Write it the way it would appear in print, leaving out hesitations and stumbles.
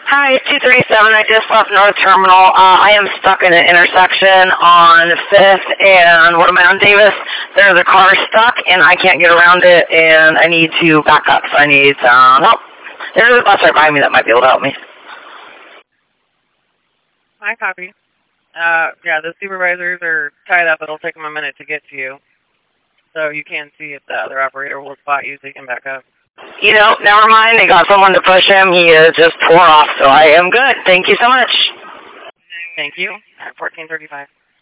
Hi, it's 237. I just left North Terminal. I am stuck in an intersection on 5th and Watermelon Davis. There's a car stuck, and I can't get around it, and I need to back up, so I need some help. There's a bus right by me that might be able to help me. I copy. Yeah, the supervisors are tied up. It'll take them a minute to get to you. So you can see if the other operator will spot you so you can back up. You know, never mind. They got someone to push him. He is just tore off, so I am good. Thank you so much. Thank you. 1435.